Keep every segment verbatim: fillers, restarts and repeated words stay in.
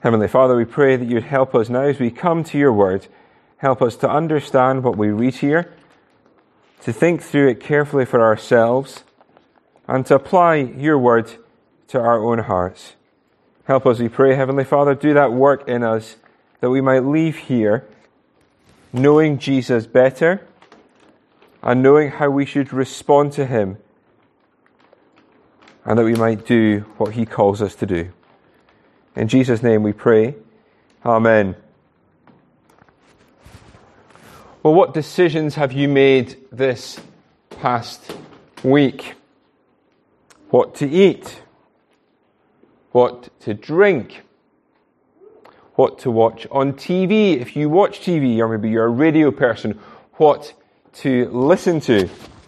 Heavenly Father, we pray that you'd help us now as we come to your word. Help us to understand what we read here, to think through it carefully for ourselves, and to apply your word to our own hearts. Help us, we pray, Heavenly Father, do that work in us, that we might leave here knowing Jesus better and knowing how we should respond to him, and that we might do what he calls us to do. In Jesus' name we pray. Amen. Well, what decisions have you made this past week? What to eat? What to drink? What to watch on T V? If you watch T V, or maybe you're a radio person, what to listen to?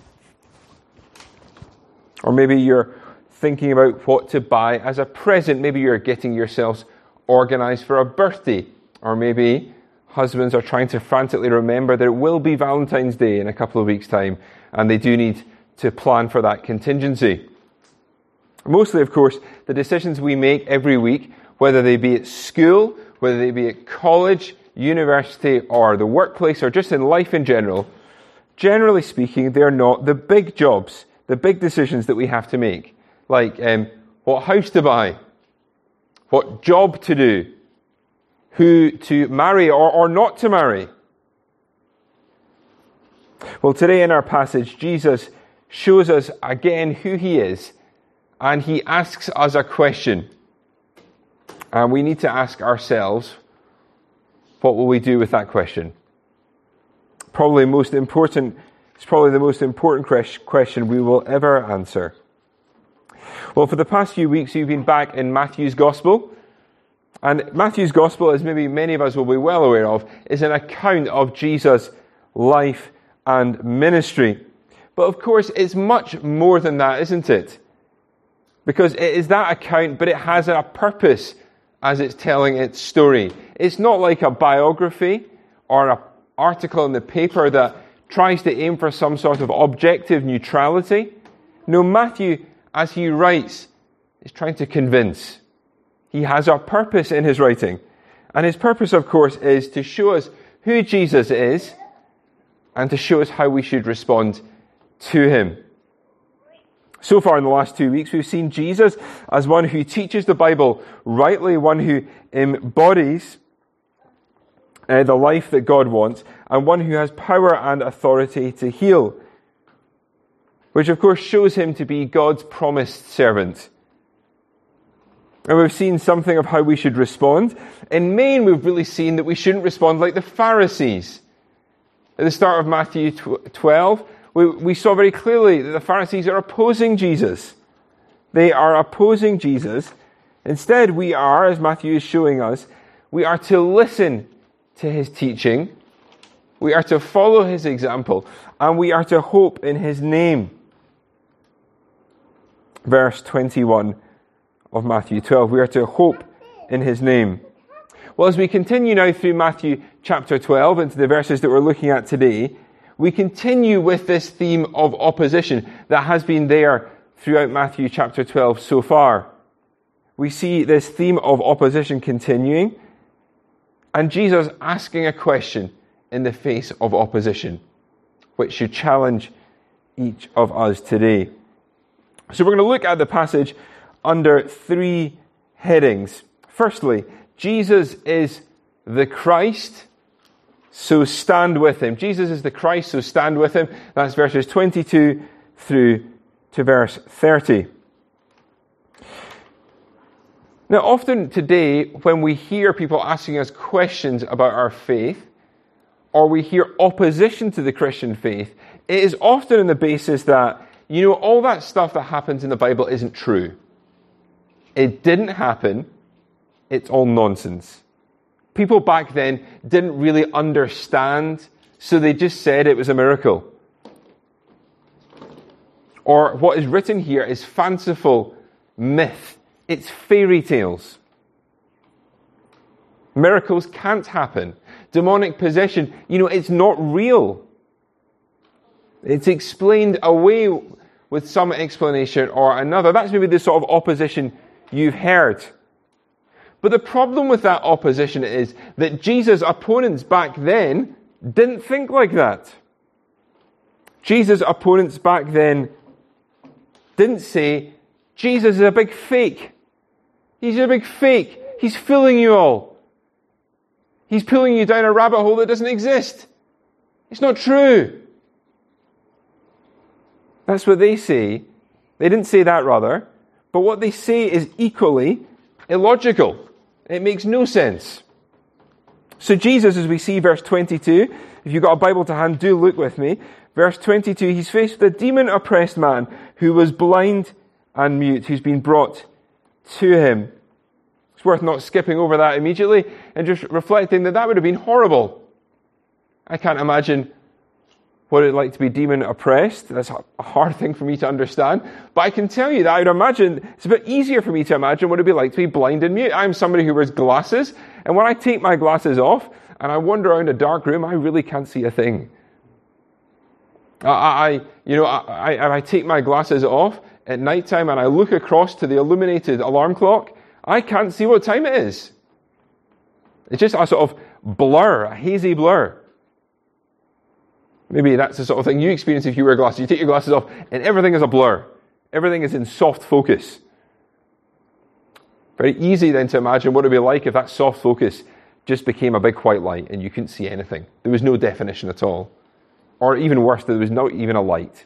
Or maybe you're thinking about what to buy as a present. Maybe you're getting yourselves organized for a birthday. Or maybe husbands are trying to frantically remember that it will be Valentine's Day in a couple of weeks' time, and they do need to plan for that contingency. Mostly, of course, the decisions we make every week, whether they be at school, whether they be at college, university, or the workplace, or just in life in general, generally speaking, they're not the big jobs, the big decisions that we have to make. Like um, what house to buy, what job to do, who to marry or, or not to marry. Well, today in our passage, Jesus shows us again who he is, and he asks us a question. And we need to ask ourselves, what will we do with that question? Probably most important, it's probably the most important question we will ever answer. Well, for the past few weeks, we've been back in Matthew's Gospel. And Matthew's Gospel, as maybe many of us will be well aware of, is an account of Jesus' life and ministry. But of course, it's much more than that, isn't it? Because it is that account, but it has a purpose as it's telling its story. It's not like a biography or an article in the paper that tries to aim for some sort of objective neutrality. No, Matthew, as he writes, is trying to convince. He has a purpose in his writing. And his purpose, of course, is to show us who Jesus is and to show us how we should respond to him. So far in the last two weeks, we've seen Jesus as one who teaches the Bible rightly, one who embodies uh, the life that God wants, and one who has power and authority to heal, which of course shows him to be God's promised servant. And we've seen something of how we should respond. In main, we've really seen that we shouldn't respond like the Pharisees. At the start of Matthew twelve, we, we saw very clearly that the Pharisees are opposing Jesus. They are opposing Jesus. Instead, we are, as Matthew is showing us, we are to listen to his teaching. We are to follow his example. And we are to hope in his name. Verse twenty-one of Matthew twelve. We are to hope in his name. Well, as we continue now through Matthew chapter twelve into the verses that we're looking at today, we continue with this theme of opposition that has been there throughout Matthew chapter twelve so far. We see this theme of opposition continuing, and Jesus asking a question in the face of opposition, which should challenge each of us today. So we're going to look at the passage under three headings. Firstly, Jesus is the Christ, so stand with him. Jesus is the Christ, so stand with him. That's verses twenty-two through to verse thirty. Now, often today, when we hear people asking us questions about our faith, or we hear opposition to the Christian faith, it is often on the basis that, you know, all that stuff that happens in the Bible isn't true. It didn't happen. It's all nonsense. People back then didn't really understand, so they just said it was a miracle. Or what is written here is fanciful myth. It's fairy tales. Miracles can't happen. Demonic possession, you know, it's not real. It's explained away with some explanation or another. That's maybe the sort of opposition you've heard. But the problem with that opposition is that Jesus' opponents back then didn't think like that. Jesus' opponents back then didn't say, Jesus is a big fake. He's a big fake. He's fooling you all. He's pulling you down a rabbit hole that doesn't exist. It's not true. That's what they say. They didn't say that, rather. But what they say is equally illogical. It makes no sense. So Jesus, as we see verse twenty-two, if you've got a Bible to hand, do look with me. Verse twenty-two, he's faced with a demon-oppressed man who was blind and mute, who's been brought to him. It's worth not skipping over that immediately and just reflecting that that would have been horrible. I can't imagine what it's like to be demon-oppressed. That's a hard thing for me to understand. But I can tell you that I would imagine, it's a bit easier for me to imagine what it would be like to be blind and mute. I'm somebody who wears glasses, and when I take my glasses off and I wander around a dark room, I really can't see a thing. I, I you know, I, I, I take my glasses off at night time and I look across to the illuminated alarm clock, I can't see what time it is. It's just a sort of blur, a hazy blur. Maybe that's the sort of thing you experience if you wear glasses. You take your glasses off and everything is a blur. Everything is in soft focus. Very easy then to imagine what it would be like if that soft focus just became a big white light and you couldn't see anything. There was no definition at all. Or even worse, there was not even a light.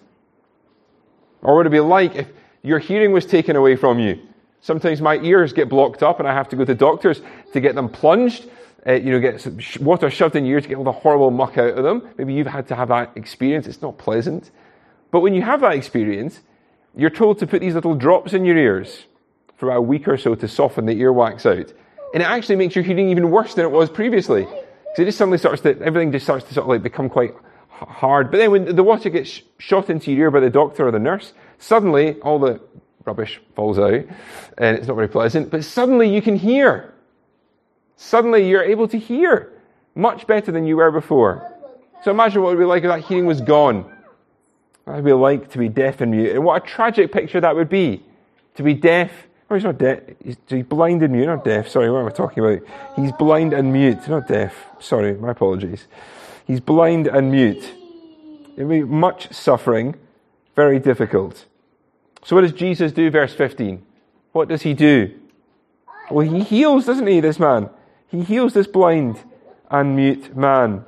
Or what it would be like if your hearing was taken away from you. Sometimes my ears get blocked up and I have to go to doctors to get them plunged. Uh, you know, get some water shoved in your ear to get all the horrible muck out of them. Maybe you've had to have that experience. It's not pleasant. But when you have that experience, you're told to put these little drops in your ears for about a week or so to soften the earwax out. And it actually makes your hearing even worse than it was previously. Because it just suddenly starts to, everything just starts to sort of like become quite hard. But then when the water gets shot into your ear by the doctor or the nurse, suddenly all the rubbish falls out and it's not very pleasant. But suddenly you can hear. Suddenly you're able to hear much better than you were before. So imagine what it would be like if that hearing was gone. What it would be like to be deaf and mute. And what a tragic picture that would be. To be deaf. Oh, he's not deaf. He's, he's blind and mute, not deaf. Sorry, what am I talking about? He's blind and mute, not deaf. Sorry, my apologies. He's blind and mute. It would be much suffering, very difficult. So what does Jesus do, verse fifteen? What does he do? Well, he heals, doesn't he, this man? He heals this blind and mute man.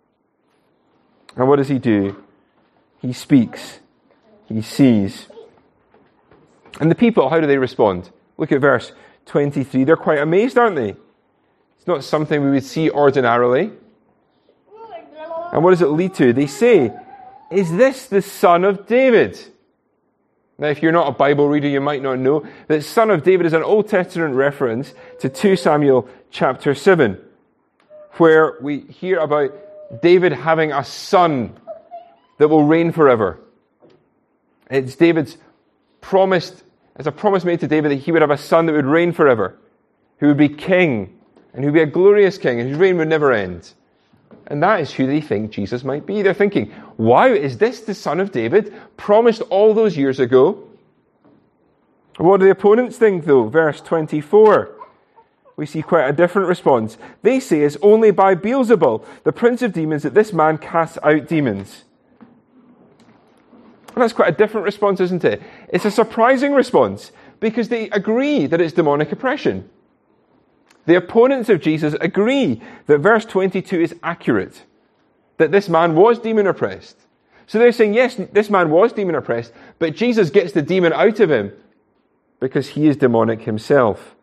And what does he do? He speaks. He sees. And the people, how do they respond? Look at verse twenty-three. They're quite amazed, aren't they? It's not something we would see ordinarily. And what does it lead to? They say, "Is this the Son of David?" Now, if you're not a Bible reader, you might not know that Son of David is an Old Testament reference to Second Samuel chapter seven, where we hear about David having a son that will reign forever. It's David's promised, it's a promise made to David that he would have a son that would reign forever, who would be king, and who would be a glorious king, and whose reign would never end. And that is who they think Jesus might be. They're thinking, wow, is this the Son of David, promised all those years ago? What do the opponents think, though? Verse twenty-four. We see quite a different response. They say it's only by Beelzebul, the prince of demons, that this man casts out demons. And that's quite a different response, isn't it? It's a surprising response, because they agree that it's demonic oppression. The opponents of Jesus agree that verse twenty-two is accurate, that this man was demon-oppressed. So they're saying, yes, this man was demon-oppressed, but Jesus gets the demon out of him because he is demonic himself.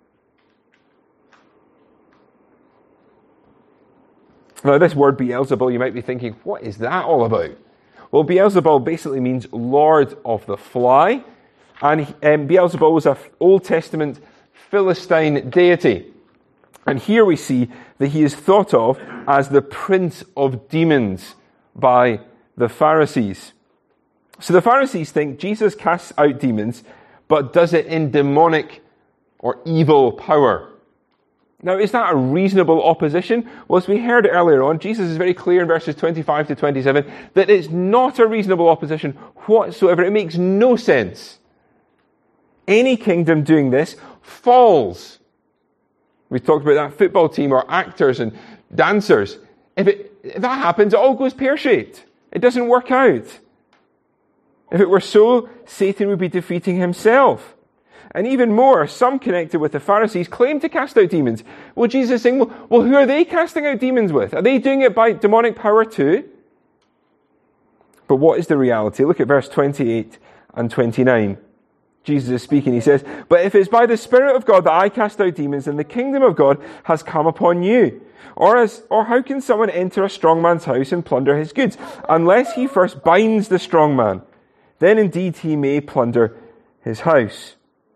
Now, this word Beelzebul, you might be thinking, what is that all about? Well, Beelzebul basically means Lord of the Fly, and um, Beelzebul was an Old Testament Philistine deity. And here we see that he is thought of as the prince of demons by the Pharisees. So the Pharisees think Jesus casts out demons, but does it in demonic or evil power. Now, is that a reasonable opposition? Well, as we heard earlier on, Jesus is very clear in verses twenty-five to twenty-seven that it's not a reasonable opposition whatsoever. It makes no sense. Any kingdom doing this falls. We talked about that football team or actors and dancers. If, it, if that happens, it all goes pear-shaped. It doesn't work out. If it were so, Satan would be defeating himself. And even more, some connected with the Pharisees claim to cast out demons. Well, Jesus is saying, well, well, who are they casting out demons with? Are they doing it by demonic power too? But what is the reality? Look at verse twenty-eight and twenty-nine. Jesus is speaking. He says, but if it's by the Spirit of God that I cast out demons, then the kingdom of God has come upon you. Or, as, or how can someone enter a strong man's house and plunder his goods, unless he first binds the strong man? Then indeed he may plunder his house.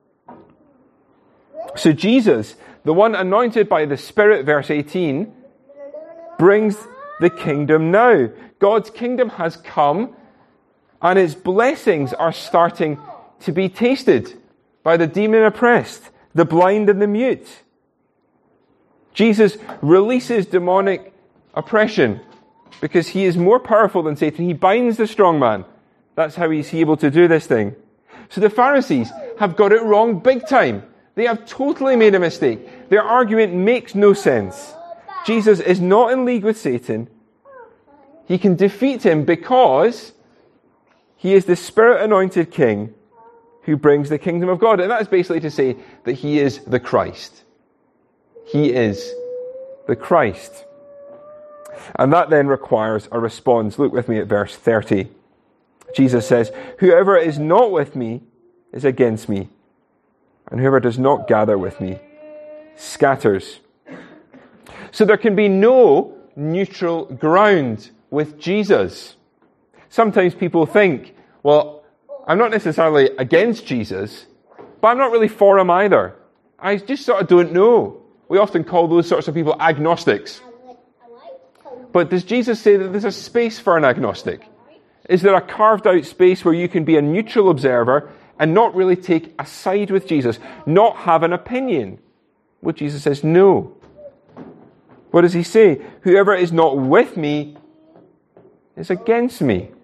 So Jesus, the one anointed by the Spirit, verse eighteen, brings the kingdom now. God's kingdom has come, and its blessings are starting to be tasted by the demon-oppressed, the blind and the mute. Jesus releases demonic oppression because he is more powerful than Satan. He binds the strong man. That's how he's able to do this thing. So the Pharisees have got it wrong big time. They have totally made a mistake. Their argument makes no sense. Jesus is not in league with Satan. He can defeat him because he is the Spirit-anointed King who brings the kingdom of God. And that is basically to say that he is the Christ. He is the Christ. And that then requires a response. Look with me at verse thirty. Jesus says, whoever is not with me is against me, and whoever does not gather with me scatters. So there can be no neutral ground with Jesus. Sometimes people think, well, I'm not necessarily against Jesus, but I'm not really for him either. I just sort of don't know. We often call those sorts of people agnostics. But does Jesus say that there's a space for an agnostic? Is there a carved out space where you can be a neutral observer and not really take a side with Jesus, not have an opinion? Well, Jesus says no. What does he say? Whoever is not with me is against me.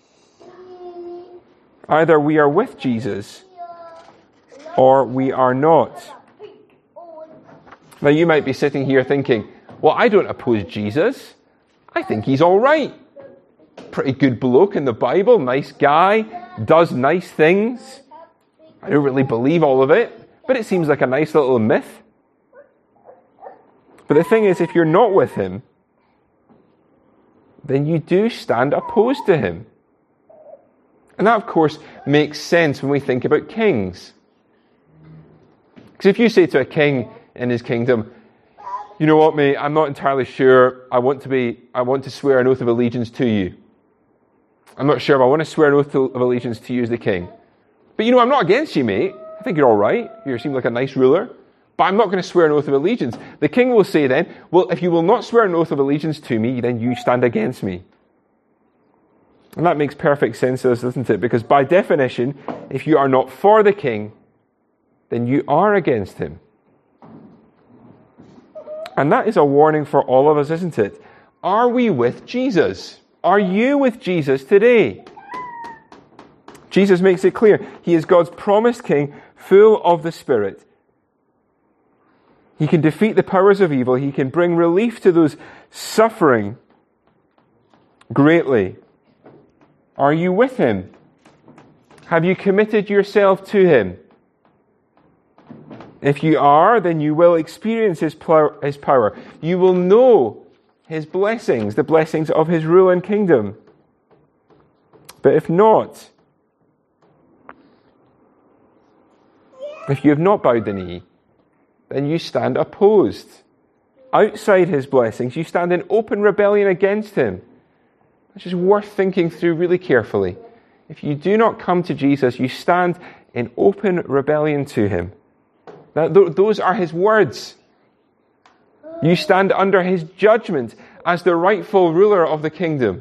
Either we are with Jesus or we are not. Now you might be sitting here thinking, well, I don't oppose Jesus. I think he's all right. Pretty good bloke in the Bible, nice guy, does nice things. I don't really believe all of it, but it seems like a nice little myth. But the thing is, if you're not with him, then you do stand opposed to him. And that, of course, makes sense when we think about kings. Because if you say to a king in his kingdom, you know what, mate, I'm not entirely sure I want to be, I want to swear an oath of allegiance to you. I'm not sure if I want to swear an oath of allegiance to you as the king. But you know, I'm not against you, mate. I think you're all right. You seem like a nice ruler. But I'm not going to swear an oath of allegiance. The king will say then, well, if you will not swear an oath of allegiance to me, then you stand against me. And that makes perfect sense to us, doesn't it? Because by definition, if you are not for the king, then you are against him. And that is a warning for all of us, isn't it? Are we with Jesus? Are you with Jesus today? Jesus makes it clear. He is God's promised king, full of the Spirit. He can defeat the powers of evil. He can bring relief to those suffering greatly. Are you with him? Have you committed yourself to him? If you are, then you will experience his power. You will know his blessings, the blessings of his rule and kingdom. But if not, if you have not bowed the knee, then you stand opposed. Outside his blessings, you stand in open rebellion against him. Which is worth thinking through really carefully. If you do not come to Jesus, you stand in open rebellion to him. Now, th- those are his words. You stand under his judgment as the rightful ruler of the kingdom.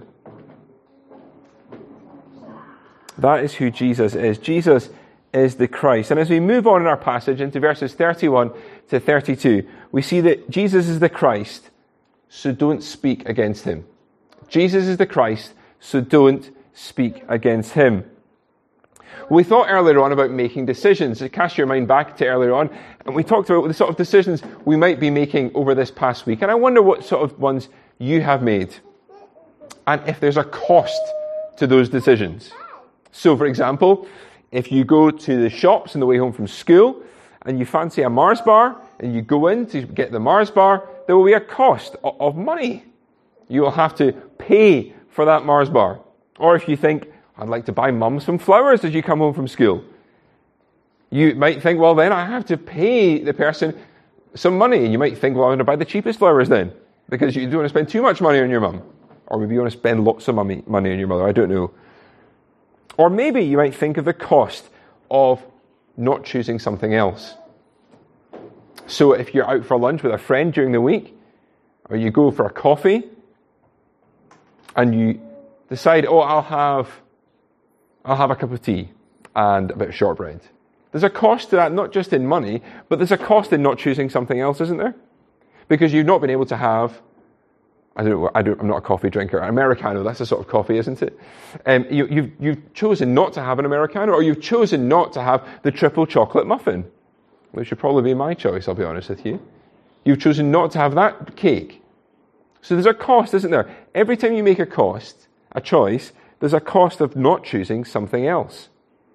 That is who Jesus is. Jesus is the Christ. And as we move on in our passage into verses thirty-one to thirty-two, we see that Jesus is the Christ, so don't speak against him. Jesus is the Christ, so don't speak against him. We thought earlier on about making decisions. Cast your mind back to earlier on, and we talked about the sort of decisions we might be making over this past week. And I wonder what sort of ones you have made, and if there's a cost to those decisions. So, for example, if you go to the shops on the way home from school, and you fancy a Mars bar, and you go in to get the Mars bar, there will be a cost of money. You will have to pay for that Mars bar. Or if you think, I'd like to buy Mum some flowers as you come home from school, you might think, well, then I have to pay the person some money. And you might think, well, I'm going to buy the cheapest flowers then, because you don't want to spend too much money on your mum. Or maybe you want to spend lots of money money on your mother. I don't know. Or maybe you might think of the cost of not choosing something else. So if you're out for lunch with a friend during the week, or you go for a coffee, and you decide, oh, I'll have, I'll have a cup of tea and a bit of shortbread. There's a cost to that, not just in money, but there's a cost in not choosing something else, isn't there? Because you've not been able to have, I don't know, I don't, I'm not a coffee drinker, an Americano, that's a sort of coffee, isn't it? Um, you, you've, you've chosen not to have an Americano, or you've chosen not to have the triple chocolate muffin, which would probably be my choice, I'll be honest with you. You've chosen not to have that cake. So there's a cost, isn't there? Every time you make a cost, a choice, there's a cost of not choosing something else.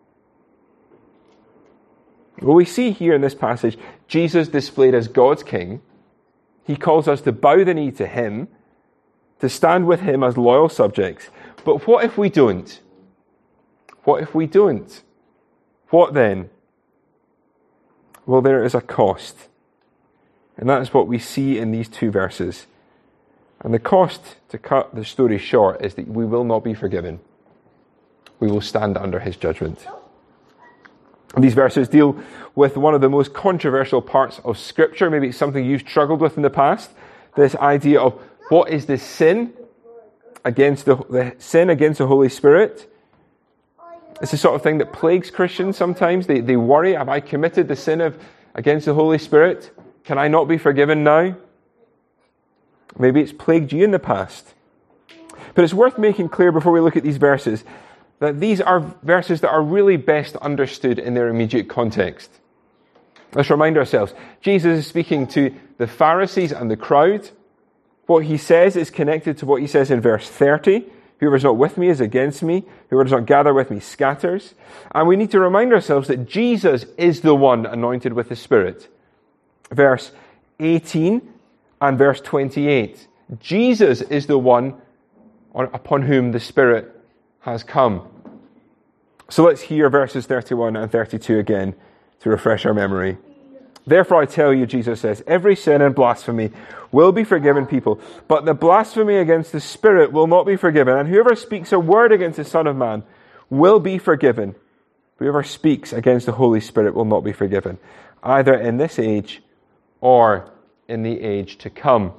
Well, we see here in this passage, Jesus displayed as God's King. He calls us to bow the knee to Him, to stand with Him as loyal subjects. But what if we don't? What if we don't? What then? Well, there is a cost. And that's what we see in these two verses. And the cost, to cut the story short, is that we will not be forgiven. We will stand under His judgment. And these verses deal with one of the most controversial parts of Scripture. Maybe it's something you've struggled with in the past. This idea of what is the sin against the, the sin against the Holy Spirit. It's the sort of thing that plagues Christians sometimes. They, they worry, have I committed the sin of against the Holy Spirit? Can I not be forgiven now? Maybe it's plagued you in the past. But it's worth making clear before we look at these verses that these are verses that are really best understood in their immediate context. Let's remind ourselves, Jesus is speaking to the Pharisees and the crowd. What He says is connected to what He says in verse thirty. Whoever is not with me is against me. Whoever does not gather with me scatters. And we need to remind ourselves that Jesus is the one anointed with the Spirit. Verse eighteen and verse twenty-eight. Jesus is the one upon whom the Spirit has come. So let's hear verses thirty-one and thirty-two again to refresh our memory. Therefore I tell you, Jesus says, every sin and blasphemy will be forgiven people, but the blasphemy against the Spirit will not be forgiven. And whoever speaks a word against the Son of Man will be forgiven. Whoever speaks against the Holy Spirit will not be forgiven, either in this age or in the age to come.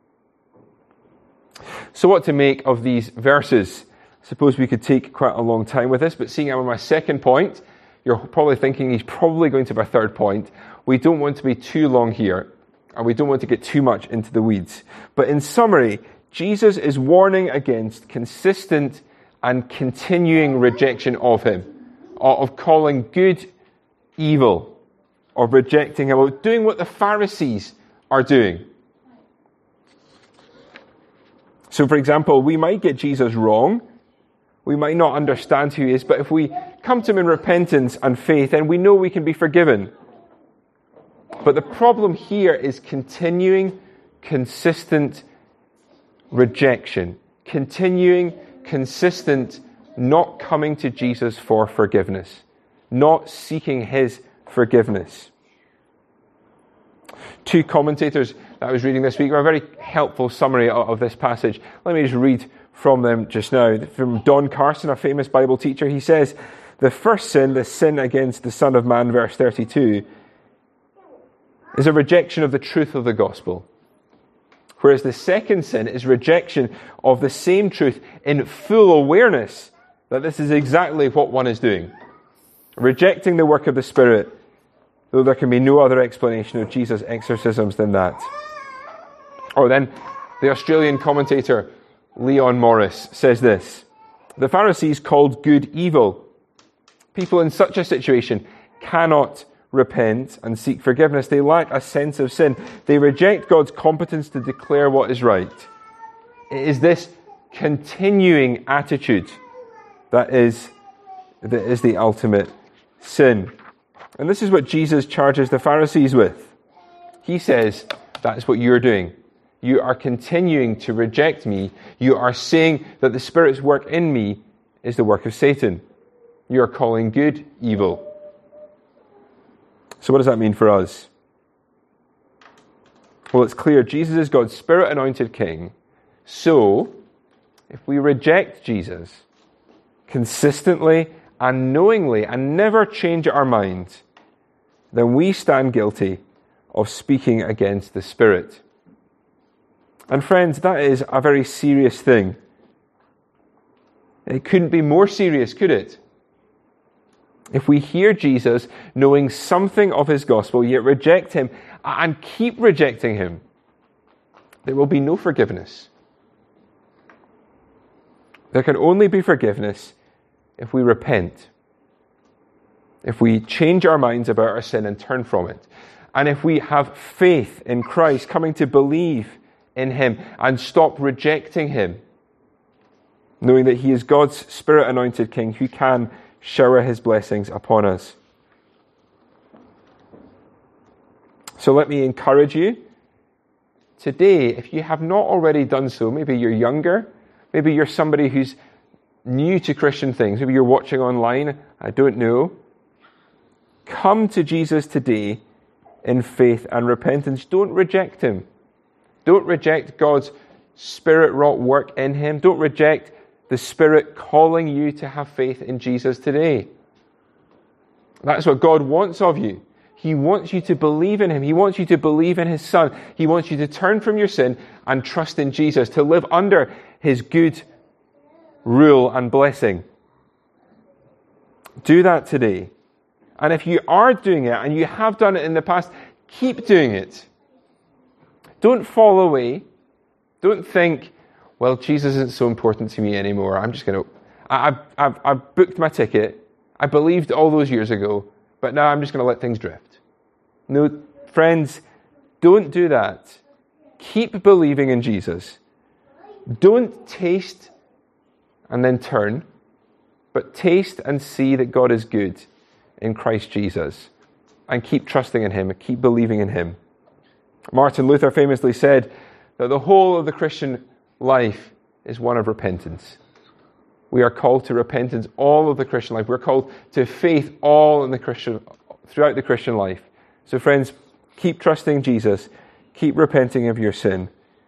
So what to make of these verses? I suppose we could take quite a long time with this, but seeing I'm on my second point, you're probably thinking he's probably going to have a third point. We don't want to be too long here, and we don't want to get too much into the weeds. But in summary, Jesus is warning against consistent and continuing rejection of Him, of calling good evil, of rejecting Him, of doing what the Pharisees are doing. So, for example, we might get Jesus wrong. We might not understand who He is, but if we come to Him in repentance and faith, then we know we can be forgiven. But the problem here is continuing, consistent rejection. Continuing, consistent not coming to Jesus for forgiveness. Not seeking His forgiveness. Two commentators that I was reading this week were a very helpful summary of, of this passage. Let me just read from them just now. From Don Carson, a famous Bible teacher, he says, the first sin, the sin against the Son of Man, verse thirty-two, is a rejection of the truth of the gospel. Whereas the second sin is rejection of the same truth in full awareness that this is exactly what one is doing. Rejecting the work of the Spirit, though there can be no other explanation of Jesus' exorcisms than that. Or then the Australian commentator Leon Morris says this: the Pharisees called good evil, People in such a situation cannot repent and seek forgiveness. They lack a sense of sin. They reject God's competence to declare what is right. It is this continuing attitude that is, that is the ultimate sin. And this is what Jesus charges the Pharisees with. He says, that's what you're doing. You are continuing to reject me. You are saying that the Spirit's work in me is the work of Satan. You are calling good evil. So what does that mean for us? Well, it's clear Jesus is God's Spirit-anointed King. So, if we reject Jesus consistently and knowingly and never change our mind, then we stand guilty of speaking against the Spirit. And friends, that is a very serious thing. It couldn't be more serious, could it? If we hear Jesus knowing something of his gospel, yet reject him and keep rejecting him, there will be no forgiveness. There can only be forgiveness if we repent, if we change our minds about our sin and turn from it, and if we have faith in Christ, coming to believe in him and stop rejecting him, knowing that he is God's Spirit-anointed King who can shower his blessings upon us. So let me encourage you today, if you have not already done so, maybe you're younger, maybe you're somebody who's new to Christian things, maybe you're watching online, I don't know. Come to Jesus today in faith and repentance. Don't reject him. Don't reject God's Spirit-wrought work in him. Don't reject the Spirit calling you to have faith in Jesus today. That's what God wants of you. He wants you to believe in him. He wants you to believe in his Son. He wants you to turn from your sin and trust in Jesus, to live under his good rule and blessing. Do that today. And if you are doing it, and you have done it in the past, keep doing it. Don't fall away. Don't think, well, Jesus isn't so important to me anymore. I'm just going to, I've, I've, I've booked my ticket. I believed all those years ago, but now I'm just going to let things drift. No, friends, don't do that. Keep believing in Jesus. Don't taste and then turn, but taste and see that God is good in Christ Jesus, and keep trusting in him and keep believing in him. Martin Luther famously said that the whole of the Christian life is one of repentance. We are called to repentance all of the Christian life. We're called to faith all in the Christian, throughout the Christian life. So friends, keep trusting Jesus. Keep repenting of your sin.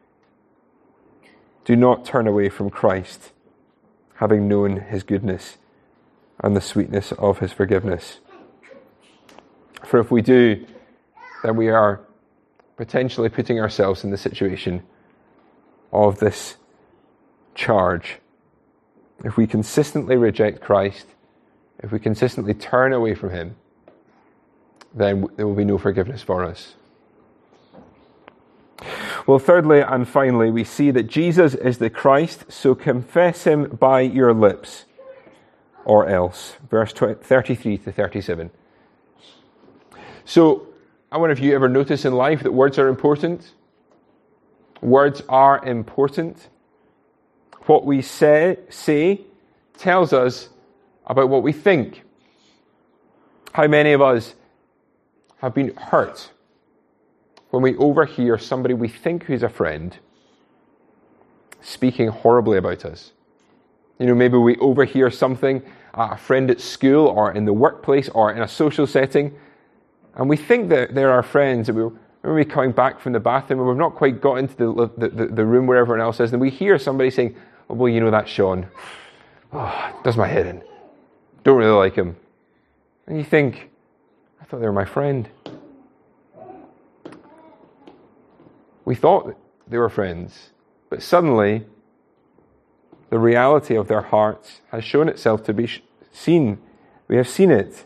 Do not turn away from Christ, having known his goodness and the sweetness of his forgiveness. For if we do, then we are potentially putting ourselves in the situation of this charge. If we consistently reject Christ, if we consistently turn away from him, then there will be no forgiveness for us. Well, thirdly and finally, we see that Jesus is the Christ, so confess him by your lips, or else. Verse thirty-three to thirty-seven. So, I wonder if you ever notice in life that words are important. Words are important. What we say, say tells us about what we think. How many of us have been hurt when we overhear somebody we think who's a friend speaking horribly about us? You know, maybe we overhear something, uh, a friend at school or in the workplace or in a social setting, and we think that they're our friends, and we're maybe coming back from the bathroom and we've not quite got into the, the, the, the room where everyone else is, and we hear somebody saying, oh, well, you know, that's Sean. Oh, it does my head in. Don't really like him. And you think, I thought they were my friend. We thought they were friends, but suddenly the reality of their hearts has shown itself to be seen. We have seen it.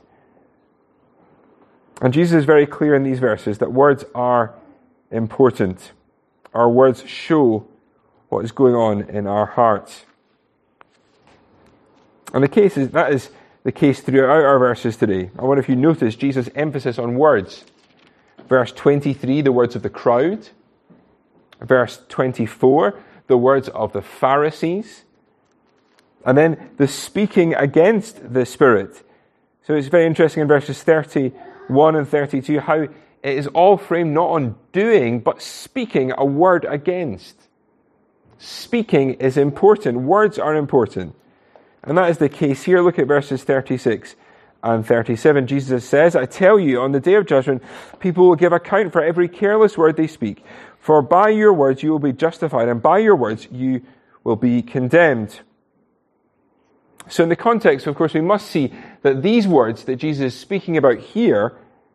And Jesus is very clear in these verses that words are important. Our words show what is going on in our hearts. And the case is, that is the case throughout our verses today. I wonder if you notice Jesus' emphasis on words. Verse twenty-three, the words of the crowd. Verse twenty-four, the words of the Pharisees. And then the speaking against the Spirit. So it's very interesting in verses thirty-one and thirty-two how it is all framed not on doing, but speaking a word against. Speaking is important. Words are important. And that is the case here. Look at verses thirty-six and thirty-seven. Jesus says, I tell you, on the day of judgment, people will give account for every careless word they speak. For by your words you will be justified, and by your words you will be condemned. So in the context, of course, we must see that these words that Jesus is speaking about here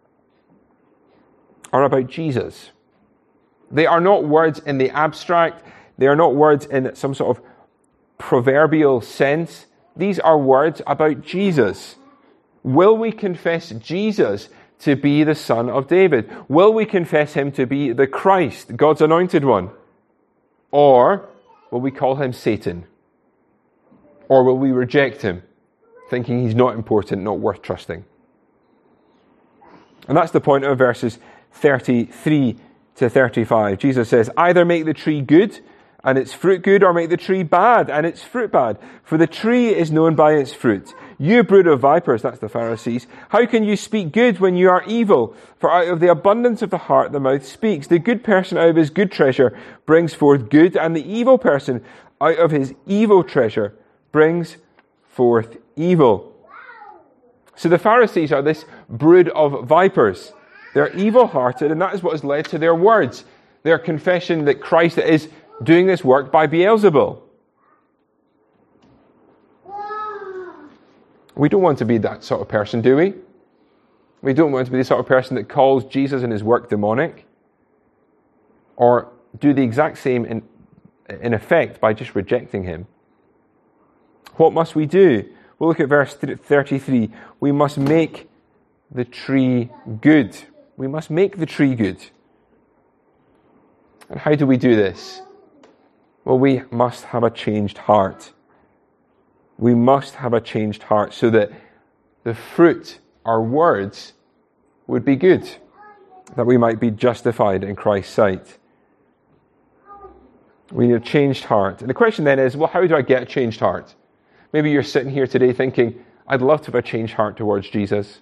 are about Jesus. They are not words in the abstract. They are not words in some sort of proverbial sense. These are words about Jesus. Will we confess Jesus to be the Son of David? Will we confess him to be the Christ, God's anointed one? Or will we call him Satan? Or will we reject him, thinking he's not important, not worth trusting? And that's the point of verses thirty-three to thirty-five. Jesus says, either make the tree good and its fruit good, or make the tree bad and its fruit bad. For the tree is known by its fruit. You brood of vipers, that's the Pharisees, how can you speak good when you are evil? For out of the abundance of the heart the mouth speaks. The good person out of his good treasure brings forth good, and the evil person out of his evil treasure brings forth evil. So the Pharisees are this brood of vipers. They're evil-hearted, and that is what has led to their words. Their confession that Christ is doing this work by Beelzebul. We don't want to be that sort of person, do we? We don't want to be the sort of person that calls Jesus and his work demonic, or do the exact same in, in effect by just rejecting him. What must we do? We'll look at verse thirty-three. We must make the tree good. We must make the tree good. And how do we do this? Well, we must have a changed heart. We must have a changed heart so that the fruit, our words, would be good, that we might be justified in Christ's sight. We need a changed heart. And the question then is, well, how do I get a changed heart? Maybe you're sitting here today thinking, I'd love to have a changed heart towards Jesus.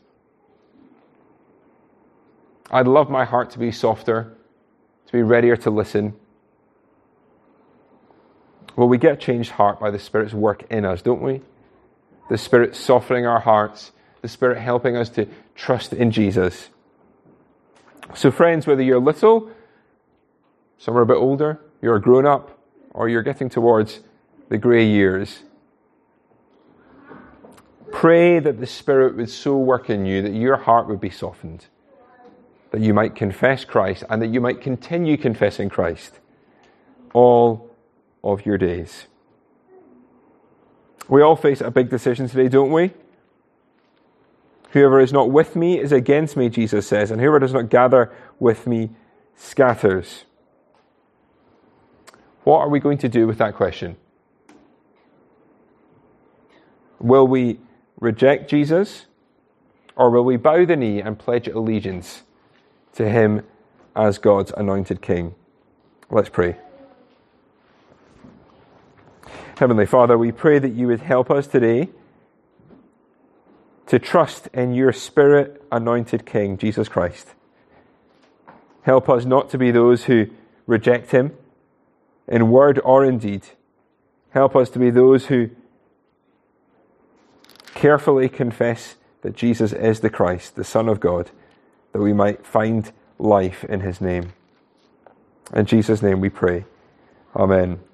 I'd love my heart to be softer, to be readier to listen. Well, we get a changed heart by the Spirit's work in us, don't we? The Spirit softening our hearts, the Spirit helping us to trust in Jesus. So friends, whether you're little, some are a bit older, you're a grown-up, or you're getting towards the grey years, pray that the Spirit would so work in you that your heart would be softened, that you might confess Christ and that you might continue confessing Christ all of your days. We all face a big decision today, don't we? Whoever is not with me is against me, Jesus says, and whoever does not gather with me scatters. What are we going to do with that question? Will we reject Jesus, or will we bow the knee and pledge allegiance to him as God's anointed King? Let's pray. Heavenly Father, we pray that you would help us today to trust in your Spirit-anointed King, Jesus Christ. Help us not to be those who reject him in word or in deed. Help us to be those who carefully confess that Jesus is the Christ, the Son of God, that we might find life in his name. In Jesus' name we pray. Amen.